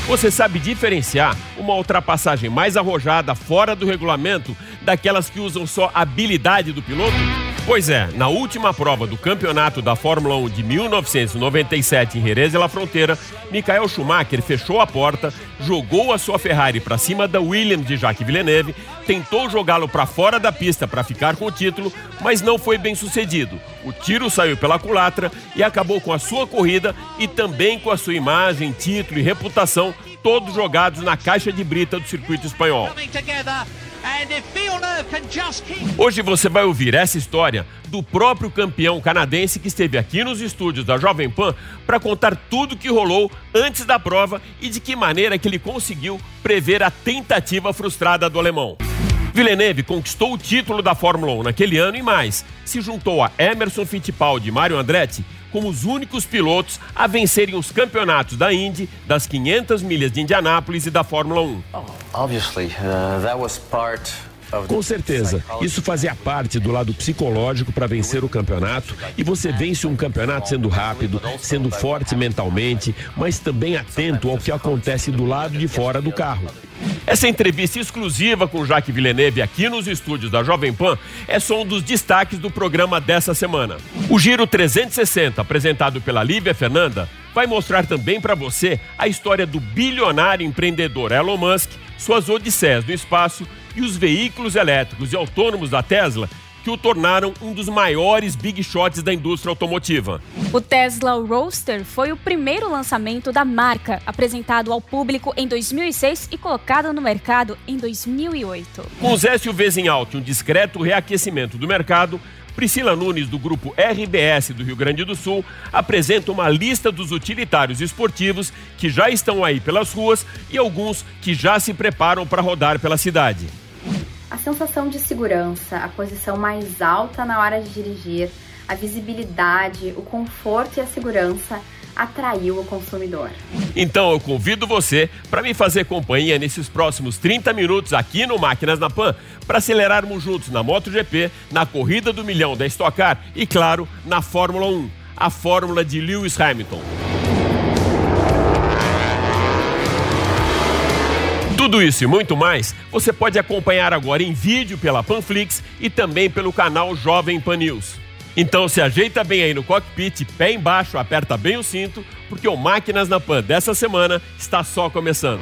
Você sabe diferenciar uma ultrapassagem mais arrojada, fora do regulamento, daquelas que usam só a habilidade do piloto? Pois é, na última prova do campeonato da Fórmula 1 de 1997 em Jerez de la Frontera, Michael Schumacher fechou a porta, jogou a sua Ferrari para cima da Williams de Jacques Villeneuve, tentou jogá-lo para fora da pista para ficar com o título, mas não foi bem sucedido. O tiro saiu pela culatra e acabou com a sua corrida e também com a sua imagem, título e reputação, todos jogados na caixa de brita do circuito espanhol. Hoje você vai ouvir essa história do próprio campeão canadense que esteve aqui nos estúdios da Jovem Pan para contar tudo o que rolou antes da prova e de que maneira que ele conseguiu prever a tentativa frustrada do alemão. Villeneuve conquistou o título da Fórmula 1 naquele ano e mais, se juntou a Emerson Fittipaldi e Mario Andretti como os únicos pilotos a vencerem os campeonatos da Indy, das 500 milhas de Indianápolis e da Fórmula 1. Com certeza, isso fazia parte do lado psicológico para vencer o campeonato, e você vence um campeonato sendo rápido, sendo forte mentalmente, mas também atento ao que acontece do lado de fora do carro. Essa entrevista exclusiva com Jacques Villeneuve aqui nos estúdios da Jovem Pan é só um dos destaques do programa dessa semana. O Giro 360, apresentado pela Lívia Fernanda, vai mostrar também para você a história do bilionário empreendedor Elon Musk, suas odisseias no espaço e os veículos elétricos e autônomos da Tesla que o tornaram um dos maiores big shots da indústria automotiva. O Tesla Roadster foi o primeiro lançamento da marca, apresentado ao público em 2006 e colocado no mercado em 2008. Com os SUVs em alta e um discreto reaquecimento do mercado, Priscila Nunes, do grupo RBS do Rio Grande do Sul, apresenta uma lista dos utilitários esportivos que já estão aí pelas ruas e alguns que já se preparam para rodar pela cidade. A sensação de segurança, a posição mais alta na hora de dirigir, a visibilidade, o conforto e a segurança atraiu o consumidor. Então eu convido você para me fazer companhia nesses próximos 30 minutos aqui no Máquinas na Pan para acelerarmos juntos na MotoGP, na Corrida do Milhão da Stock Car e, claro, na Fórmula 1, a fórmula de Lewis Hamilton. Tudo isso e muito mais você pode acompanhar agora em vídeo pela Panflix e também pelo canal Jovem Pan News. Então se ajeita bem aí no cockpit, pé embaixo, aperta bem o cinto, porque o Máquinas na Pan dessa semana está só começando.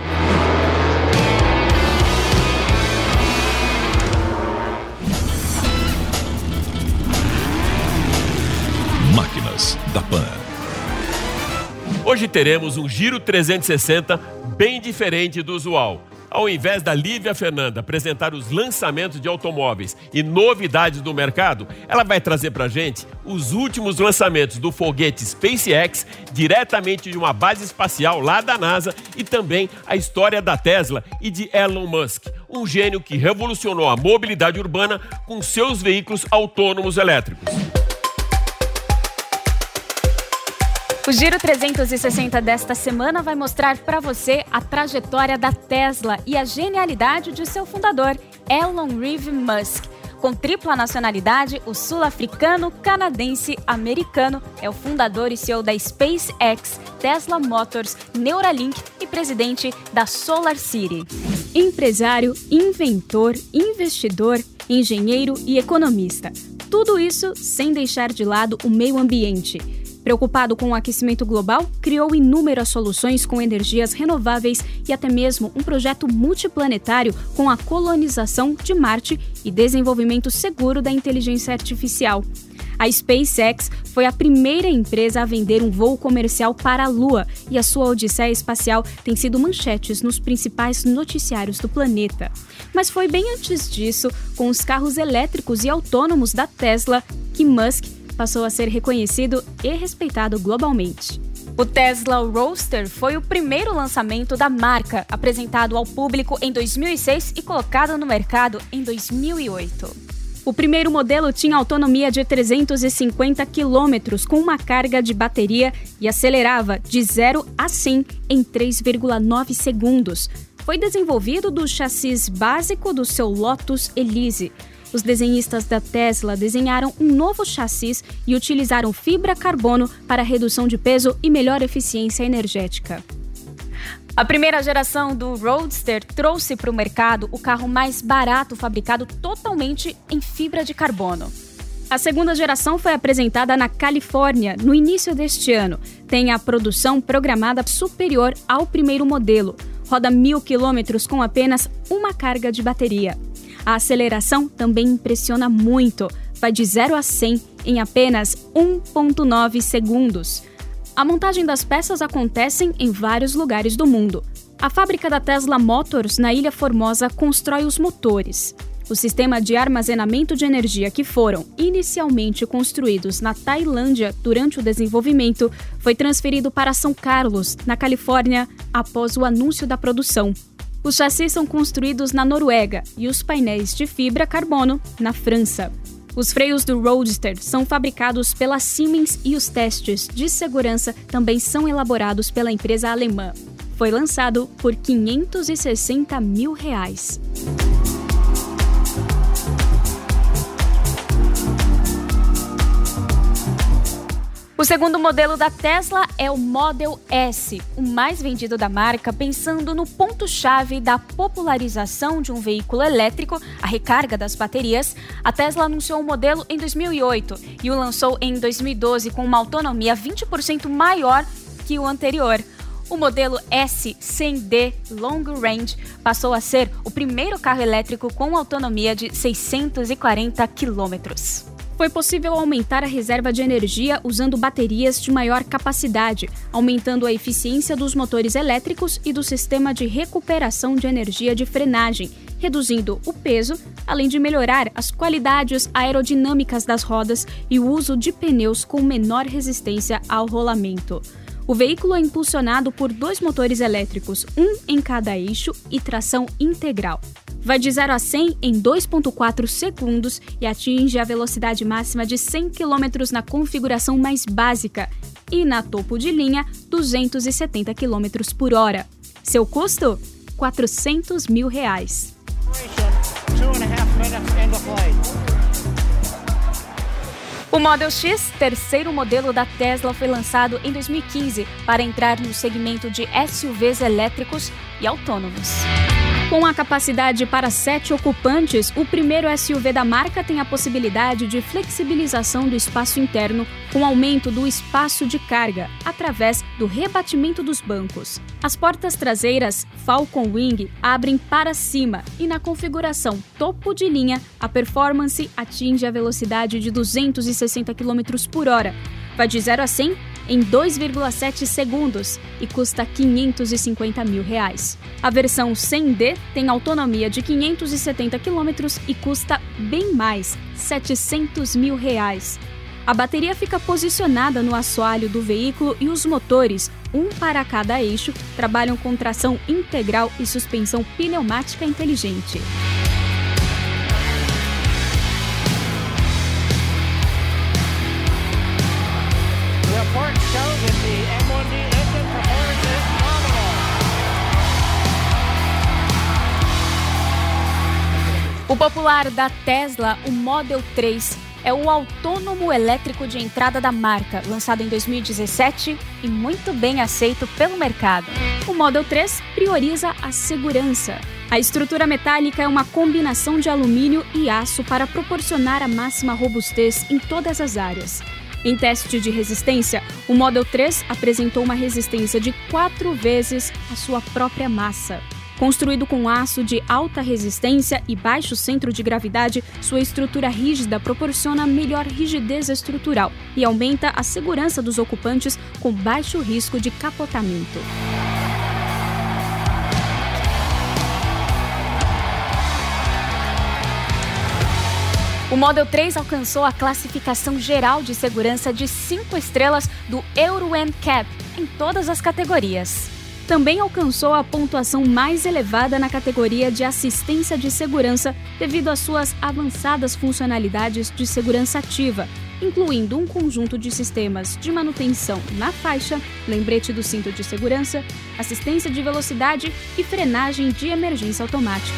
Máquinas da Pan. Hoje teremos um Giro 360 bem diferente do usual. Ao invés da Lívia Fernanda apresentar os lançamentos de automóveis e novidades do mercado, ela vai trazer pra gente os últimos lançamentos do foguete SpaceX diretamente de uma base espacial lá da NASA e também a história da Tesla e de Elon Musk, um gênio que revolucionou a mobilidade urbana com seus veículos autônomos elétricos. O Giro 360 desta semana vai mostrar para você a trajetória da Tesla e a genialidade de seu fundador, Elon Reeve Musk. Com tripla nacionalidade, o sul-africano, canadense, americano é o fundador e CEO da SpaceX, Tesla Motors, Neuralink e presidente da SolarCity. Empresário, inventor, investidor, engenheiro e economista. Tudo isso sem deixar de lado o meio ambiente. Preocupado com o aquecimento global, criou inúmeras soluções com energias renováveis e até mesmo um projeto multiplanetário com a colonização de Marte e desenvolvimento seguro da inteligência artificial. A SpaceX foi a primeira empresa a vender um voo comercial para a Lua e a sua odisseia espacial tem sido manchetes nos principais noticiários do planeta. Mas foi bem antes disso, com os carros elétricos e autônomos da Tesla, que Musk passou a ser reconhecido e respeitado globalmente. O Tesla Roadster foi o primeiro lançamento da marca, apresentado ao público em 2006 e colocado no mercado em 2008. O primeiro modelo tinha autonomia de 350 km com uma carga de bateria e acelerava de 0 a 100 em 3,9 segundos. Foi desenvolvido do chassi básico do seu Lotus Elise. Os desenhistas da Tesla desenharam um novo chassi e utilizaram fibra carbono para redução de peso e melhor eficiência energética. A primeira geração do Roadster trouxe para o mercado o carro mais barato fabricado totalmente em fibra de carbono. A segunda geração foi apresentada na Califórnia no início deste ano. Tem a produção programada superior ao primeiro modelo. Roda 1.000 quilômetros com apenas uma carga de bateria. A aceleração também impressiona muito. Vai de 0 a 100 em apenas 1,9 segundos. A montagem das peças acontece em vários lugares do mundo. A fábrica da Tesla Motors, na Ilha Formosa, constrói os motores. O sistema de armazenamento de energia que foram inicialmente construídos na Tailândia durante o desenvolvimento foi transferido para São Carlos, na Califórnia, após o anúncio da produção. Os chassis são construídos na Noruega e os painéis de fibra carbono na França. Os freios do Roadster são fabricados pela Siemens e os testes de segurança também são elaborados pela empresa alemã. Foi lançado por R$560 mil. O segundo modelo da Tesla é o Model S, o mais vendido da marca, pensando no ponto-chave da popularização de um veículo elétrico, a recarga das baterias. A Tesla anunciou o modelo em 2008 e o lançou em 2012 com uma autonomia 20% maior que o anterior. O modelo S 100D Long Range passou a ser o primeiro carro elétrico com autonomia de 640 quilômetros. Foi possível aumentar a reserva de energia usando baterias de maior capacidade, aumentando a eficiência dos motores elétricos e do sistema de recuperação de energia de frenagem, reduzindo o peso, além de melhorar as qualidades aerodinâmicas das rodas e o uso de pneus com menor resistência ao rolamento. O veículo é impulsionado por 2 motores elétricos, um em cada eixo e tração integral. Vai de 0 a 100 em 2,4 segundos e atinge a velocidade máxima de 100 km na configuração mais básica e, na topo de linha, 270 km por hora. Seu custo? R$400 mil. O Model X, terceiro modelo da Tesla, foi lançado em 2015 para entrar no segmento de SUVs elétricos e autônomos. Com a capacidade para 7 ocupantes, o primeiro SUV da marca tem a possibilidade de flexibilização do espaço interno com aumento do espaço de carga, através do rebatimento dos bancos. As portas traseiras Falcon Wing abrem para cima e na configuração topo de linha, a performance atinge a velocidade de 260 km por hora. Vai de 0 a 100 em 2,7 segundos e custa R$550 mil. A versão 100D tem autonomia de 570 km e custa bem mais, R$700 mil. A bateria fica posicionada no assoalho do veículo e os motores, um para cada eixo, trabalham com tração integral e suspensão pneumática inteligente. O popular da Tesla, o Model 3, é o autônomo elétrico de entrada da marca, lançado em 2017 e muito bem aceito pelo mercado. O Model 3 prioriza a segurança. A estrutura metálica é uma combinação de alumínio e aço para proporcionar a máxima robustez em todas as áreas. Em teste de resistência, o Model 3 apresentou uma resistência de 4 vezes a sua própria massa. Construído com aço de alta resistência e baixo centro de gravidade, sua estrutura rígida proporciona melhor rigidez estrutural e aumenta a segurança dos ocupantes com baixo risco de capotamento. O Model 3 alcançou a classificação geral de segurança de 5 estrelas do Euro NCAP em todas as categorias. Também alcançou a pontuação mais elevada na categoria de assistência de segurança devido às suas avançadas funcionalidades de segurança ativa, incluindo um conjunto de sistemas de manutenção na faixa, lembrete do cinto de segurança, assistência de velocidade e frenagem de emergência automática.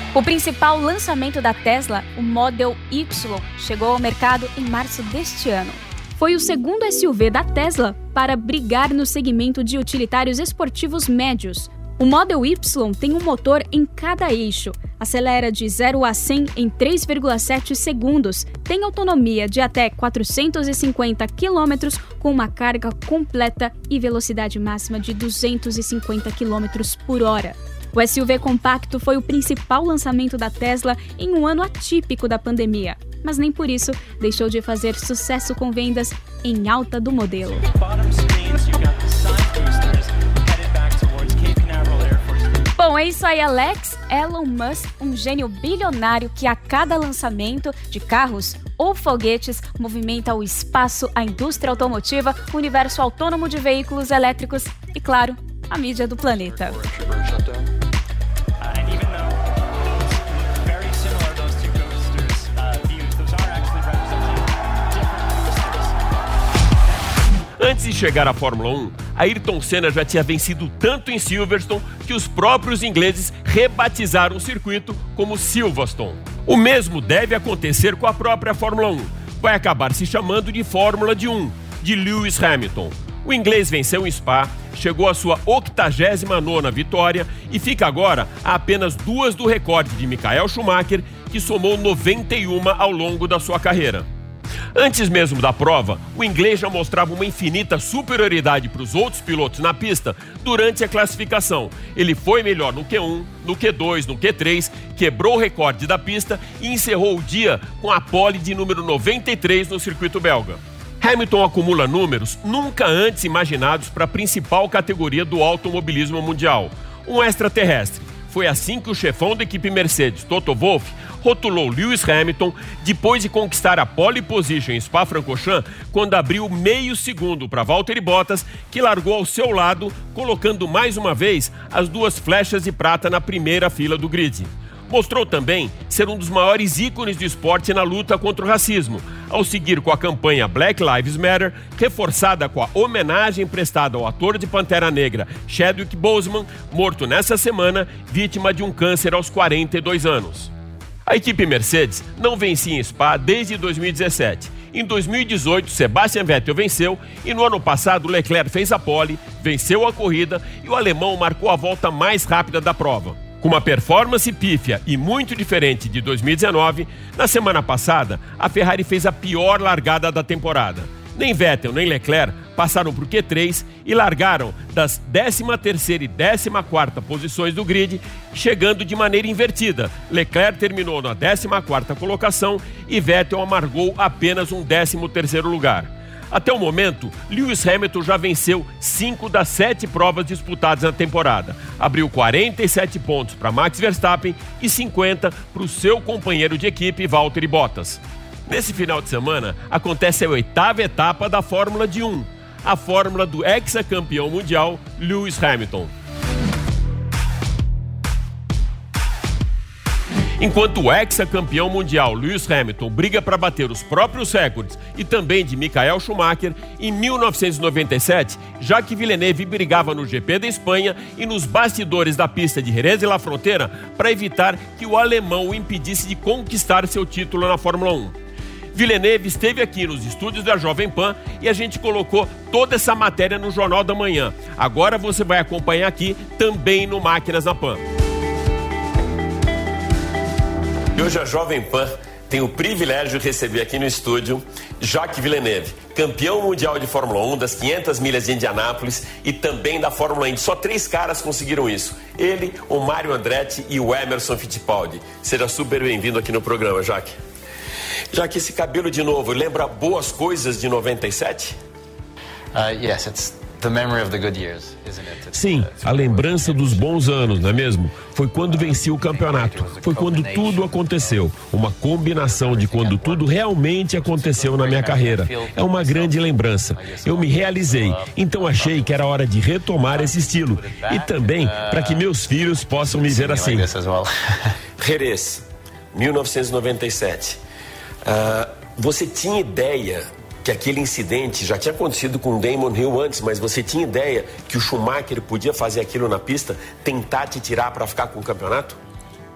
O principal lançamento da Tesla, o Model Y, chegou ao mercado em março deste ano. Foi o segundo SUV da Tesla para brigar no segmento de utilitários esportivos médios. O Model Y tem um motor em cada eixo, acelera de 0 a 100 em 3,7 segundos, tem autonomia de até 450 km com uma carga completa e velocidade máxima de 250 km por hora. O SUV compacto foi o principal lançamento da Tesla em um ano atípico da pandemia, mas nem por isso deixou de fazer sucesso com vendas em alta do modelo. Bom, é isso aí, Alex. Elon Musk, um gênio bilionário que a cada lançamento de carros ou foguetes movimenta o espaço, a indústria automotiva, o universo autônomo de veículos elétricos e, claro, a mídia do planeta. Antes de chegar à Fórmula 1, Ayrton Senna já tinha vencido tanto em Silverstone que os próprios ingleses rebatizaram o circuito como Silverstone. O mesmo deve acontecer com a própria Fórmula 1. Vai acabar se chamando de Fórmula de 1, de Lewis Hamilton. O inglês venceu em Spa, chegou à sua 89ª vitória e fica agora a apenas 2 do recorde de Michael Schumacher, que somou 91 ao longo da sua carreira. Antes mesmo da prova, o inglês já mostrava uma infinita superioridade para os outros pilotos na pista durante a classificação. Ele foi melhor no Q1, no Q2, no Q3, quebrou o recorde da pista e encerrou o dia com a pole de número 93 no circuito belga. Hamilton acumula números nunca antes imaginados para a principal categoria do automobilismo mundial, um extraterrestre. Foi assim que o chefão da equipe Mercedes, Toto Wolff, rotulou Lewis Hamilton depois de conquistar a pole position em Spa-Francorchamps, quando abriu meio segundo para Valtteri Bottas, que largou ao seu lado, colocando mais uma vez as 2 flechas de prata na primeira fila do grid. Mostrou também ser um dos maiores ícones do esporte na luta contra o racismo, ao seguir com a campanha Black Lives Matter, reforçada com a homenagem prestada ao ator de Pantera Negra Chadwick Boseman, morto nessa semana, vítima de um câncer aos 42 anos. A equipe Mercedes não vencia em Spa desde 2017. Em 2018, Sebastian Vettel venceu e no ano passado Leclerc fez a pole, venceu a corrida e o alemão marcou a volta mais rápida da prova. Com uma performance pífia e muito diferente de 2019, na semana passada, a Ferrari fez a pior largada da temporada. Nem Vettel nem Leclerc passaram para o Q3 e largaram das 13ª e 14ª posições do grid, chegando de maneira invertida. Leclerc terminou na 14ª colocação e Vettel amargou apenas um 13º lugar. Até o momento, Lewis Hamilton já venceu 5 das 7 provas disputadas na temporada. Abriu 47 pontos para Max Verstappen e 50 para o seu companheiro de equipe, Valtteri Bottas. Nesse final de semana, acontece a 8ª etapa da Fórmula de 1, a fórmula do ex-campeão mundial Lewis Hamilton. Enquanto o ex-campeão mundial Lewis Hamilton briga para bater os próprios recordes e também de Michael Schumacher, em 1997, Jacques Villeneuve brigava no GP da Espanha e nos bastidores da pista de Jerez de la Frontera para evitar que o alemão o impedisse de conquistar seu título na Fórmula 1. Villeneuve esteve aqui nos estúdios da Jovem Pan e a gente colocou toda essa matéria no Jornal da Manhã. Agora você vai acompanhar aqui também no Máquinas na Pan. E hoje a Jovem Pan tem o privilégio de receber aqui no estúdio Jacques Villeneuve, campeão mundial de Fórmula 1 das 500 milhas de Indianápolis e também da Fórmula Indy. Só 3 caras conseguiram isso. Ele, o Mário Andretti e o Emerson Fittipaldi. Seja super bem-vindo aqui no programa, Jacques. Jacques, esse cabelo de novo lembra boas coisas de 97? Yes, it's the memory of the good years, isn't it? Sim, a lembrança dos bons anos, não é mesmo? Foi quando venci o campeonato, foi quando tudo aconteceu. Uma combinação de quando tudo realmente aconteceu na minha carreira. É uma grande lembrança. Eu me realizei, então achei que era hora de retomar esse estilo. E também para que meus filhos possam me ver assim. Jerez, 1997. Você tinha ideia que aquele incidente já tinha acontecido com Damon Hill antes, mas você tinha ideia que o Schumacher podia fazer aquilo na pista, tentar te tirar para ficar com o campeonato?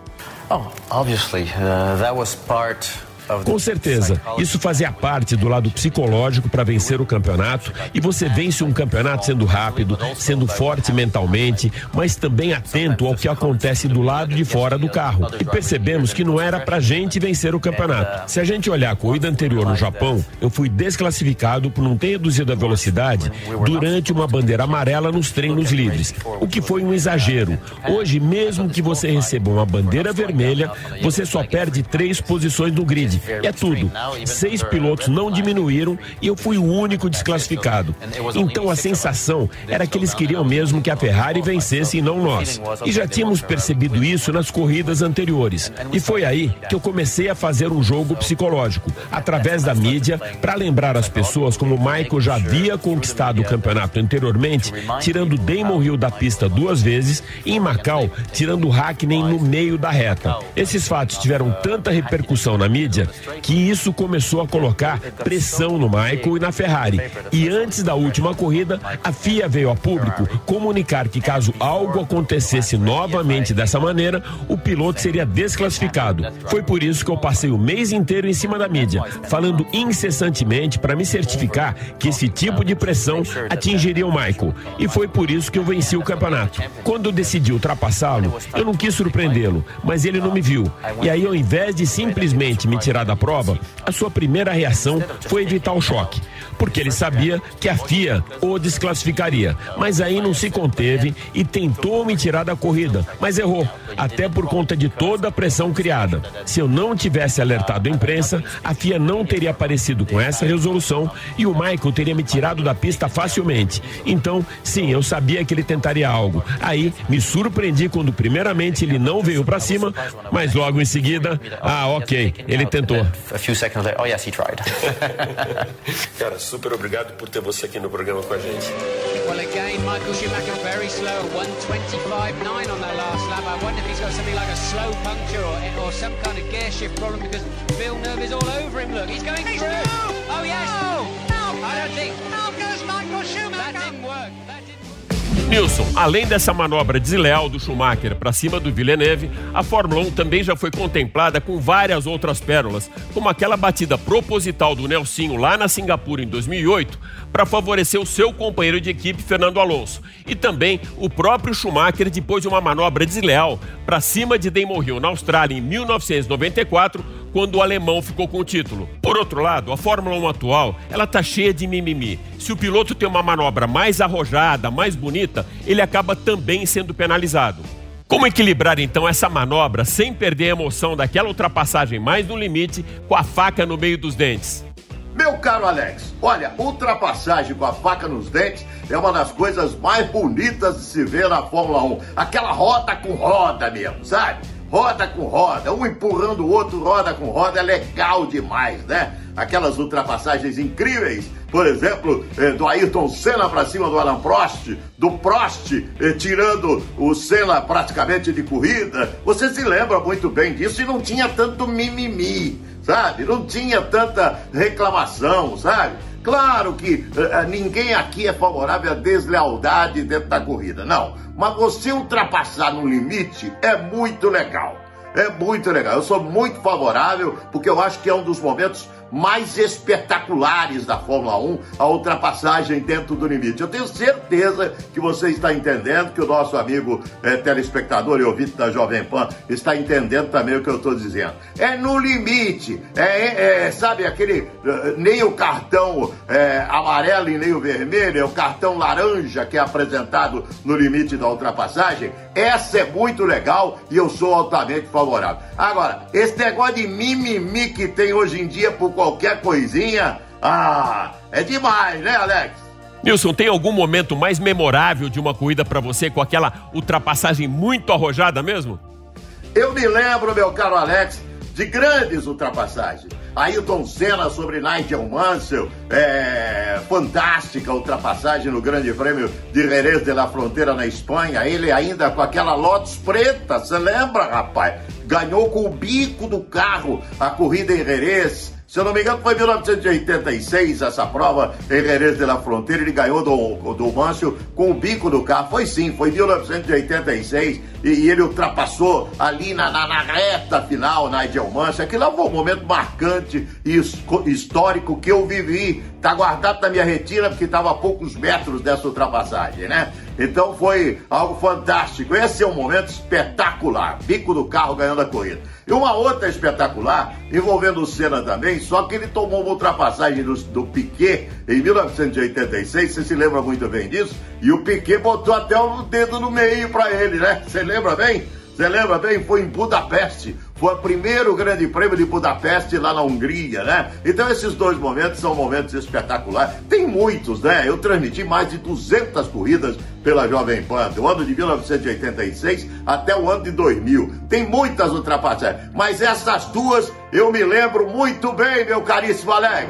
Obviously, that was part. Com certeza, isso fazia parte do lado psicológico para vencer o campeonato, e você vence um campeonato sendo rápido, sendo forte mentalmente, mas também atento ao que acontece do lado de fora do carro. E percebemos que não era pra gente vencer o campeonato. Se a gente olhar a corrida anterior no Japão, eu fui desclassificado por não ter reduzido a velocidade durante uma bandeira amarela nos treinos livres, o que foi um exagero. Hoje, mesmo que você receba uma bandeira vermelha, você só perde 3 posições no grid. É tudo. 6 pilotos não diminuíram e eu fui o único desclassificado. Então a sensação era que eles queriam mesmo que a Ferrari vencesse e não nós. E já tínhamos percebido isso nas corridas anteriores. E foi aí que eu comecei a fazer um jogo psicológico, através da mídia, para lembrar as pessoas como Michael já havia conquistado o campeonato anteriormente, tirando Damon Hill da pista 2 vezes, e em Macau, tirando Hakkinen no meio da reta. Esses fatos tiveram tanta repercussão na mídia que isso começou a colocar pressão no Michael e na Ferrari. E antes da última corrida, a FIA veio a público comunicar que caso algo acontecesse novamente dessa maneira, o piloto seria desclassificado. Foi por isso que eu passei o mês inteiro em cima da mídia, falando incessantemente para me certificar que esse tipo de pressão atingiria o Michael. E foi por isso que eu venci o campeonato. Quando eu decidi ultrapassá-lo, eu não quis surpreendê-lo, mas ele não me viu. E aí, ao invés de simplesmente me tirar da prova, a sua primeira reação foi evitar o choque, porque ele sabia que a FIA o desclassificaria, mas aí não se conteve e tentou me tirar da corrida, mas errou, até por conta de toda a pressão criada. Se eu não tivesse alertado a imprensa, a FIA não teria aparecido com essa resolução e o Michael teria me tirado da pista facilmente. Então, sim, eu sabia que ele tentaria algo. Aí, me surpreendi quando primeiramente ele não veio pra cima, mas logo em seguida, ok, ele tentou. A few seconds later, oh yes, he tried. Cara, super obrigado por ter você aqui no programa com a gente. Well, again, Michael Schumacher very slow, 1:25.9 on that last lap. I wonder if he's got something like a slow puncture or some kind of gear shift problem because Villeneuve is all over him. Look, he's going through. Oh yes. No. I don't think. Now goes Michael Schumacher. That didn't work. Nilson, além dessa manobra desleal do Schumacher para cima do Villeneuve, a Fórmula 1 também já foi contemplada com várias outras pérolas, como aquela batida proposital do Nelsinho lá na Singapura em 2008 para favorecer o seu companheiro de equipe Fernando Alonso, e também o próprio Schumacher depois de uma manobra desleal para cima de Damon Hill na Austrália em 1994, quando o alemão ficou com o título. Por outro lado, a Fórmula 1 atual, ela tá cheia de mimimi. Se o piloto tem uma manobra mais arrojada, mais bonita, ele acaba também sendo penalizado. Como equilibrar então essa manobra sem perder a emoção daquela ultrapassagem mais no limite com a faca no meio dos dentes? Meu caro Alex, olha, ultrapassagem com a faca nos dentes é uma das coisas mais bonitas de se ver na Fórmula 1. Aquela roda com roda mesmo, sabe? Roda com roda, um empurrando o outro, roda com roda, é legal demais, né? Aquelas ultrapassagens incríveis, por exemplo, do Ayrton Senna para cima do Alain Prost, do Prost tirando o Senna praticamente de corrida. Você se lembra muito bem disso e não tinha tanto mimimi, sabe? Não tinha tanta reclamação, sabe? Claro que ninguém aqui é favorável à deslealdade dentro da corrida, não. Mas você ultrapassar no limite é muito legal. É muito legal. Eu sou muito favorável porque eu acho que é um dos momentos mais espetaculares da Fórmula 1, a ultrapassagem dentro do limite. Eu tenho certeza que você está entendendo, que o nosso amigo telespectador e ouvinte da Jovem Pan está entendendo também o que eu estou dizendo. É no limite, sabe aquele, nem o cartão amarelo e nem o vermelho, é o cartão laranja que é apresentado no limite da ultrapassagem. Essa é muito legal e eu sou altamente favorável. Agora, esse negócio de mimimi que tem hoje em dia por qualquer coisinha, é demais, né, Alex? Nilson, tem algum momento mais memorável de uma corrida pra você com aquela ultrapassagem muito arrojada mesmo? Eu me lembro, meu caro Alex, de grandes ultrapassagens. Ayrton Senna sobre Nigel Mansell, fantástica ultrapassagem no Grande Prêmio de Jerez de la Frontera na Espanha, ele ainda com aquela Lotus preta, você lembra, rapaz? Ganhou com o bico do carro a corrida em Jerez, Se eu não me engano, foi em 1986 essa prova em Jerez de la Frontera. Ele ganhou do Mâncio com o bico do carro. Foi sim, foi em 1986. E ele ultrapassou ali na reta final, na Nigel Mansell. Aquilo foi um momento marcante e histórico que eu vivi. Tá guardado na minha retina porque estava a poucos metros dessa ultrapassagem, né? Então foi algo fantástico. Esse é um momento espetacular. Bico do carro ganhando a corrida. E uma outra espetacular, envolvendo o Senna também, só que ele tomou uma ultrapassagem do Piquet em 1986, você se lembra muito bem disso? E o Piquet botou até o dedo no meio para ele, né? Você lembra bem? Você lembra bem? Foi em Budapeste. Foi o primeiro grande prêmio de Budapeste lá na Hungria, né? Então esses dois momentos são momentos espetaculares. Tem muitos, né? Eu transmiti mais de 200 corridas pela Jovem Pan, do ano de 1986 até o ano de 2000. Tem muitas ultrapassagens, mas essas duas eu me lembro muito bem, meu caríssimo Alex.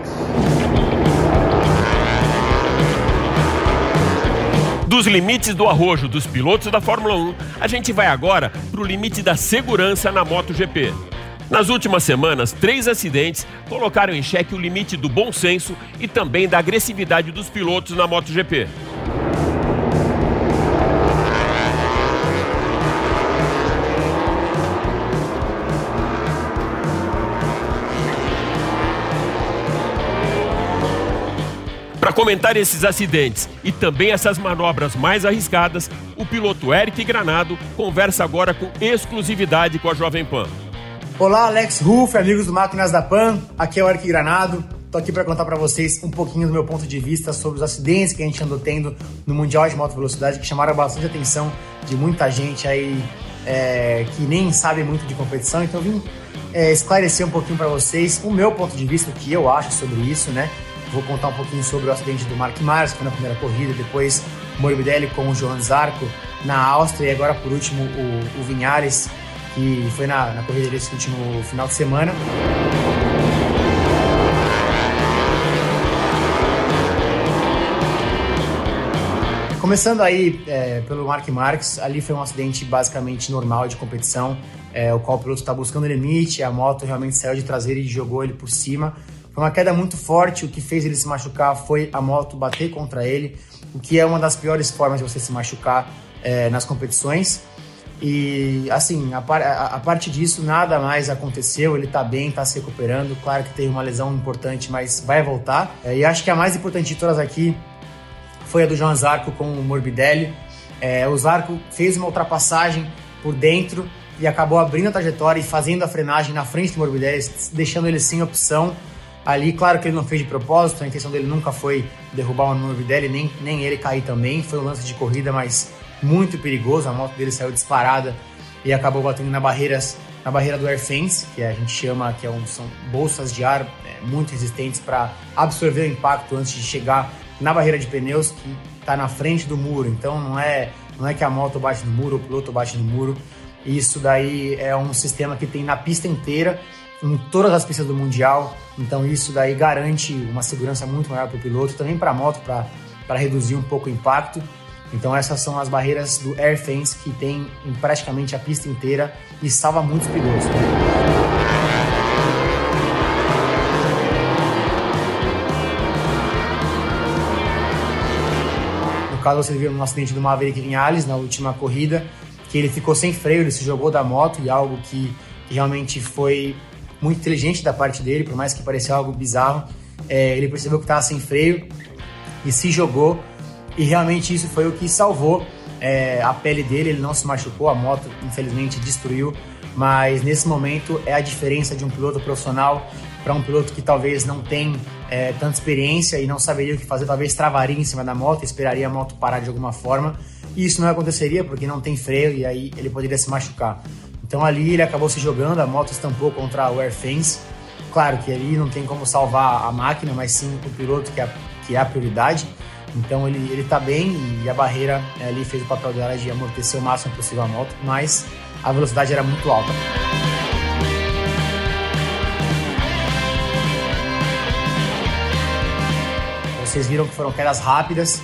Dos limites do arrojo dos pilotos da Fórmula 1, a gente vai agora para o limite da segurança na MotoGP. Nas últimas semanas, 3 acidentes colocaram em xeque o limite do bom senso e também da agressividade dos pilotos na MotoGP. Para comentar esses acidentes e também essas manobras mais arriscadas, o piloto Eric Granado conversa agora com exclusividade com a Jovem Pan. Olá, Alex Ruff, amigos do Máquinas da Pan, aqui é o Eric Granado. Tô aqui para contar para vocês um pouquinho do meu ponto de vista sobre os acidentes que a gente andou tendo no Mundial de Moto Velocidade, que chamaram bastante atenção de muita gente aí que nem sabe muito de competição. Então eu vim esclarecer um pouquinho para vocês o meu ponto de vista, o que eu acho sobre isso, né? Vou contar um pouquinho sobre o acidente do Marc Marques, que foi na primeira corrida, depois o Morbidelli com o Johan Zarco na Áustria e agora por último o Viñales, que foi na corrida desse último final de semana. Começando aí pelo Marc Marques, ali foi um acidente basicamente normal de competição, o qual o piloto está buscando o limite, a moto realmente saiu de traseira e jogou ele por cima. Foi uma queda muito forte, o que fez ele se machucar foi a moto bater contra ele, o que é uma das piores formas de você se machucar nas competições. E assim, a parte disso nada mais aconteceu, ele tá bem, tá se recuperando, claro que teve uma lesão importante, mas vai voltar. E acho que a mais importante de todas aqui foi a do Johan Zarco com o Morbidelli. O Zarco fez uma ultrapassagem por dentro e acabou abrindo a trajetória e fazendo a frenagem na frente do Morbidelli, deixando ele sem opção. Ali, claro que ele não fez de propósito, a intenção dele nunca foi derrubar o Morbidelli, nem ele cair também. Foi um lance de corrida, mas muito perigoso. A moto dele saiu disparada e acabou batendo na barreira do air fence, que a gente chama, são bolsas de ar muito resistentes para absorver o impacto antes de chegar na barreira de pneus, que está na frente do muro. Então não é que a moto bate no muro, o piloto bate no muro. Isso daí é um sistema que tem na pista inteira, em todas as pistas do Mundial, então isso daí garante uma segurança muito maior para o piloto, também para a moto, para reduzir um pouco o impacto. Então essas são as barreiras do Air Fence que tem em praticamente a pista inteira e salva muitos pilotos. No caso, vocês viram no acidente do Maverick Viñales na última corrida, que ele ficou sem freio, ele se jogou da moto, e algo que realmente foi muito inteligente da parte dele, por mais que parecia algo bizarro. Ele percebeu que estava sem freio e se jogou, e realmente isso foi o que salvou a pele dele. Ele não se machucou, a moto infelizmente destruiu, mas nesse momento é a diferença de um piloto profissional para um piloto que talvez não tem tanta experiência e não saberia o que fazer, talvez travaria em cima da moto, esperaria a moto parar de alguma forma, e isso não aconteceria porque não tem freio, e aí ele poderia se machucar. Então ali ele acabou se jogando, a moto estampou contra o Air Fence. Claro que ali não tem como salvar a máquina, mas sim o piloto, que é a prioridade. Então ele tá bem, e a barreira ali fez o papel dela de amortecer o máximo possível a moto, mas a velocidade era muito alta. Vocês viram que foram quedas rápidas,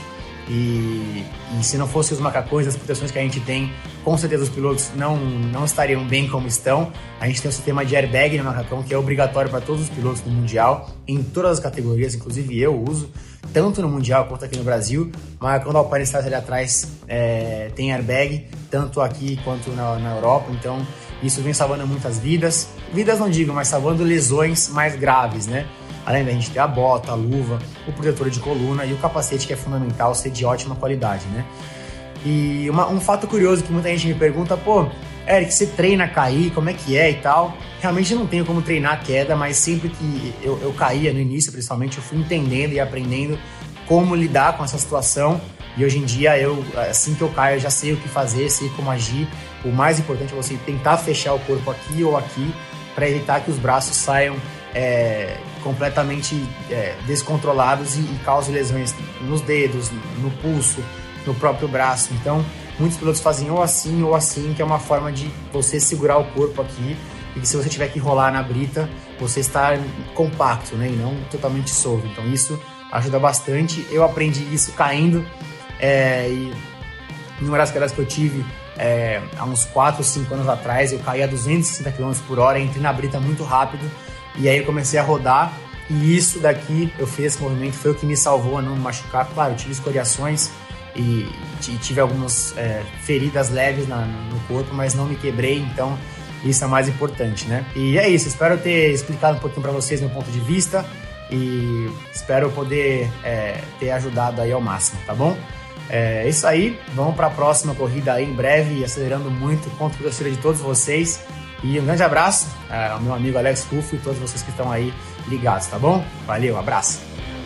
E se não fossem os macacões, as proteções que a gente tem, com certeza os pilotos não estariam bem como estão. A gente tem um sistema de airbag no macacão que é obrigatório para todos os pilotos do Mundial, em todas as categorias, inclusive eu uso, tanto no Mundial quanto aqui no Brasil. O macacão da Alpine Stars ali atrás tem airbag, tanto aqui quanto na Europa, então isso vem salvando muitas vidas. Vidas não digo, mas salvando lesões mais graves, né? Além da gente ter a bota, a luva, o protetor de coluna e o capacete, que é fundamental ser de ótima qualidade, né? E um fato curioso que muita gente me pergunta, Eric, você treina a cair, como é que é e tal? Realmente não tenho como treinar a queda, mas sempre que eu caía no início, principalmente, eu fui entendendo e aprendendo como lidar com essa situação. E hoje em dia, assim que eu caio, eu já sei o que fazer, sei como agir. O mais importante é você tentar fechar o corpo aqui ou aqui para evitar que os braços saiam completamente descontrolados e causem lesões nos dedos, no pulso, no próprio braço. Então, muitos pilotos fazem ou assim, que é uma forma de você segurar o corpo aqui e que se você tiver que rolar na brita, você está compacto, né, e não totalmente solto. Então, isso ajuda bastante. Eu aprendi isso caindo e em uma das quedas que eu tive há uns 4 ou 5 anos atrás, eu caí a 260 km por hora, entrei na brita muito rápido. E aí eu comecei a rodar e isso daqui, eu fiz esse movimento, foi o que me salvou a não me machucar. Claro, eu tive escoriações e tive algumas feridas leves no corpo, mas não me quebrei, então isso é o mais importante, né? E é isso, espero ter explicado um pouquinho para vocês meu ponto de vista e espero poder ter ajudado aí ao máximo, tá bom? É isso aí, vamos para a próxima corrida aí em breve, acelerando muito, conto com a torcida de todos vocês. E um grande abraço ao meu amigo Alex Ruffo e todos vocês que estão aí ligados, tá bom? Valeu, abraço!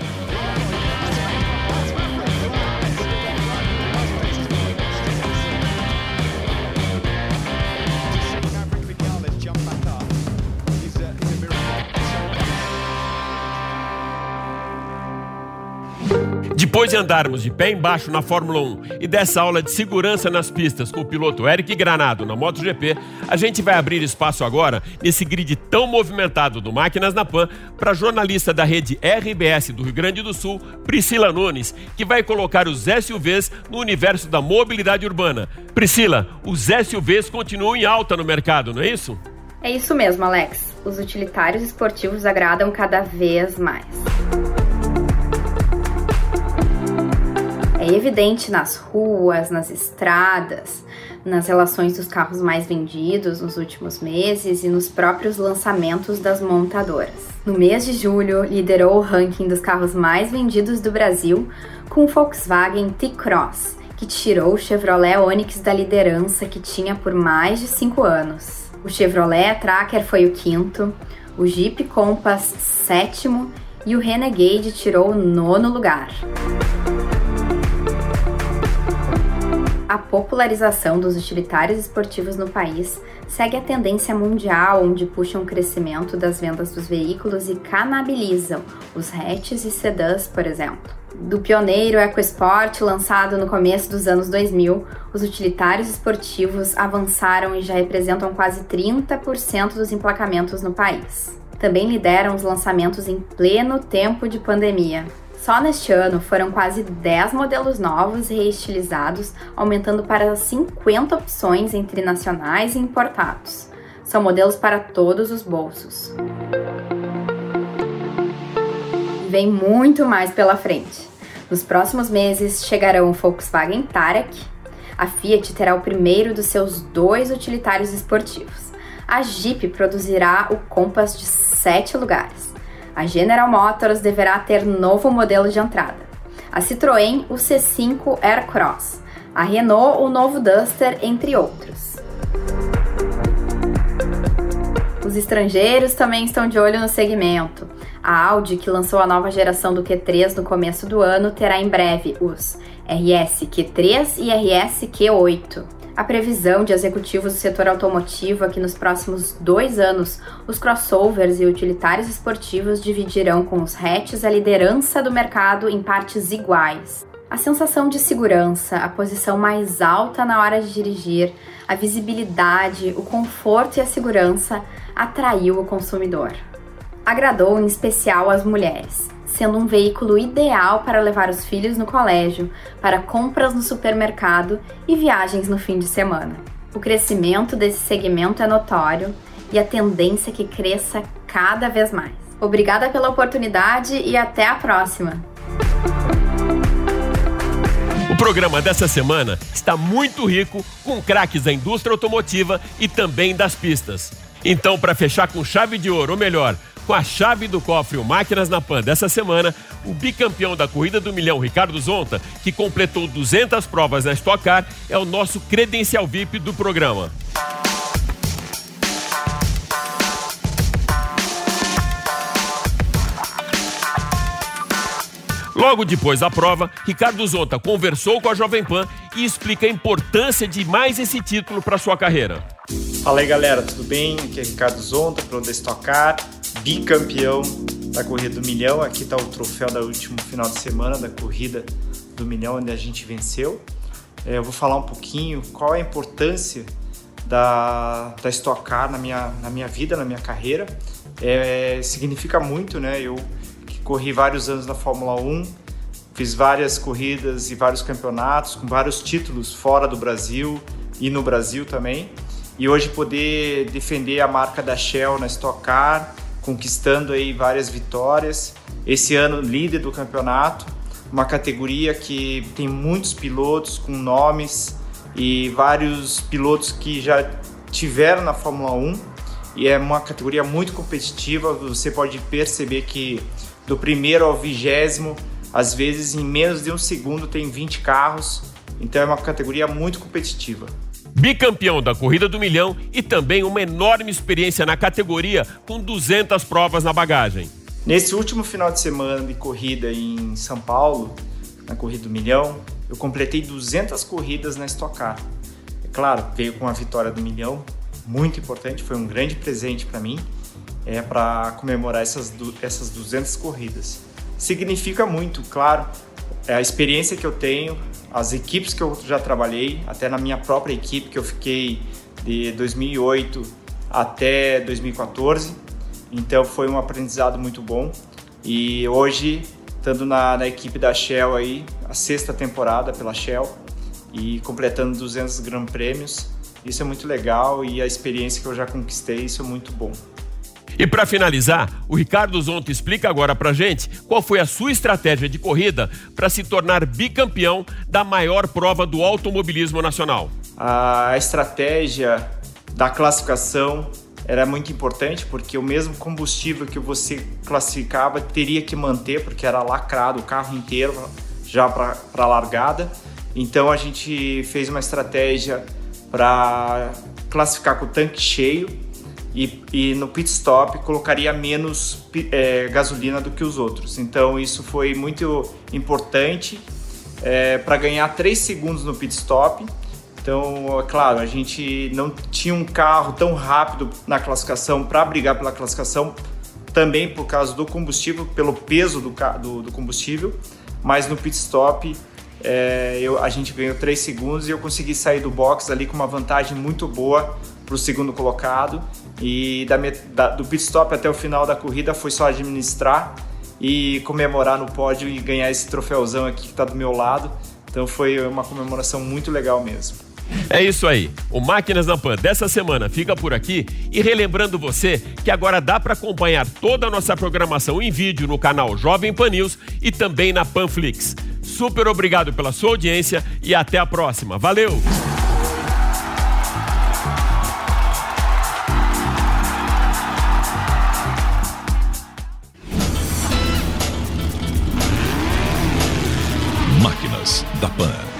Depois de andarmos de pé embaixo na Fórmula 1 e dessa aula de segurança nas pistas com o piloto Eric Granado na MotoGP, a gente vai abrir espaço agora, nesse grid tão movimentado do Máquinas na Pan, para a jornalista da rede RBS do Rio Grande do Sul, Priscila Nunes, que vai colocar os SUVs no universo da mobilidade urbana. Priscila, os SUVs continuam em alta no mercado, não é isso? É isso mesmo, Alex. Os utilitários esportivos agradam cada vez mais. É evidente nas ruas, nas estradas, nas relações dos carros mais vendidos nos últimos meses e nos próprios lançamentos das montadoras. No mês de julho, liderou o ranking dos carros mais vendidos do Brasil com o Volkswagen T-Cross, que tirou o Chevrolet Onix da liderança que tinha por mais de 5 anos. O Chevrolet Tracker foi o 5º, o Jeep Compass 7º e o Renegade tirou o 9º lugar. A popularização dos utilitários esportivos no país segue a tendência mundial, onde puxam o crescimento das vendas dos veículos e canabilizam os hatches e sedãs, por exemplo. Do pioneiro EcoSport, lançado no começo dos anos 2000, os utilitários esportivos avançaram e já representam quase 30% dos emplacamentos no país. Também lideram os lançamentos em pleno tempo de pandemia. Só neste ano foram quase 10 modelos novos e reestilizados, aumentando para 50 opções entre nacionais e importados. São modelos para todos os bolsos. Vem muito mais pela frente. Nos próximos meses chegarão o Volkswagen Touareg, a Fiat terá o primeiro dos seus 2 utilitários esportivos. A Jeep produzirá o Compass de 7 lugares. A General Motors deverá ter novo modelo de entrada. A Citroën, o C5 Aircross. A Renault, o novo Duster, entre outros. Os estrangeiros também estão de olho no segmento. A Audi, que lançou a nova geração do Q3 no começo do ano, terá em breve os RS Q3 e RS Q8. A previsão de executivos do setor automotivo é que nos próximos 2 anos, os crossovers e utilitários esportivos dividirão com os hatches a liderança do mercado em partes iguais. A sensação de segurança, a posição mais alta na hora de dirigir, a visibilidade, o conforto e a segurança atraiu o consumidor. Agradou em especial as mulheres. sendo um veículo ideal para levar os filhos no colégio, para compras no supermercado e viagens no fim de semana. O crescimento desse segmento é notório e a tendência é que cresça cada vez mais. Obrigada pela oportunidade e até a próxima! O programa dessa semana está muito rico com craques da indústria automotiva e também das pistas. Então, para fechar com chave de ouro, ou melhor, com a chave do cofre o Máquinas na Pan dessa semana, o bicampeão da Corrida do Milhão, Ricardo Zonta, que completou 200 provas na Stock Car, é o nosso credencial VIP do programa. Logo depois da prova, Ricardo Zonta conversou com a Jovem Pan e explica a importância de mais esse título para sua carreira. Fala aí, galera, tudo bem? Aqui é Ricardo Zonta, piloto da Stock Car, bicampeão da Corrida do Milhão. Aqui está o troféu do último final de semana da Corrida do Milhão, onde a gente venceu. Eu vou falar um pouquinho qual é a importância da Stock Car na minha vida, na minha carreira. Significa muito, né? Eu corri vários anos na Fórmula 1, fiz várias corridas e vários campeonatos, com vários títulos fora do Brasil e no Brasil também. E hoje poder defender a marca da Shell na Stock Car, conquistando aí várias vitórias. Esse ano líder do campeonato, uma categoria que tem muitos pilotos com nomes e vários pilotos que já tiveram na Fórmula 1. E é uma categoria muito competitiva, você pode perceber que do primeiro ao 20º, às vezes em menos de um segundo tem 20 carros, então é uma categoria muito competitiva. Bicampeão da Corrida do Milhão e também uma enorme experiência na categoria com 200 provas na bagagem. Nesse último final de semana de corrida em São Paulo, na Corrida do Milhão, eu completei 200 corridas na Stock Car. É claro, veio com a vitória do Milhão, muito importante, foi um grande presente para mim. Para comemorar essas 200 corridas. Significa muito, claro, a experiência que eu tenho, as equipes que eu já trabalhei, até na minha própria equipe que eu fiquei de 2008 até 2014, então foi um aprendizado muito bom. E hoje, estando na equipe da Shell aí, a 6ª temporada pela Shell e completando 200 Grand Prêmios, isso é muito legal e a experiência que eu já conquistei, isso é muito bom. E para finalizar, o Ricardo Zonta explica agora pra gente qual foi a sua estratégia de corrida para se tornar bicampeão da maior prova do automobilismo nacional. A estratégia da classificação era muito importante porque o mesmo combustível que você classificava teria que manter, porque era lacrado o carro inteiro já para a largada. Então a gente fez uma estratégia para classificar com o tanque cheio e no pit stop colocaria menos gasolina do que os outros. Então isso foi muito importante para ganhar 3 segundos no pit stop. Então, é claro, a gente não tinha um carro tão rápido na classificação para brigar pela classificação, também por causa do combustível, pelo peso do combustível, mas no pit stop a gente ganhou 3 segundos e eu consegui sair do box ali com uma vantagem muito boa para o segundo colocado. E do pit stop até o final da corrida foi só administrar e comemorar no pódio e ganhar esse troféuzão aqui que está do meu lado. Então foi uma comemoração muito legal mesmo. É isso aí, o Máquinas na Pan dessa semana fica por aqui e relembrando você que agora dá para acompanhar toda a nossa programação em vídeo no canal Jovem Pan News e também na Panflix. Super obrigado pela sua audiência e até a próxima. Valeu! Máquinas da Pan.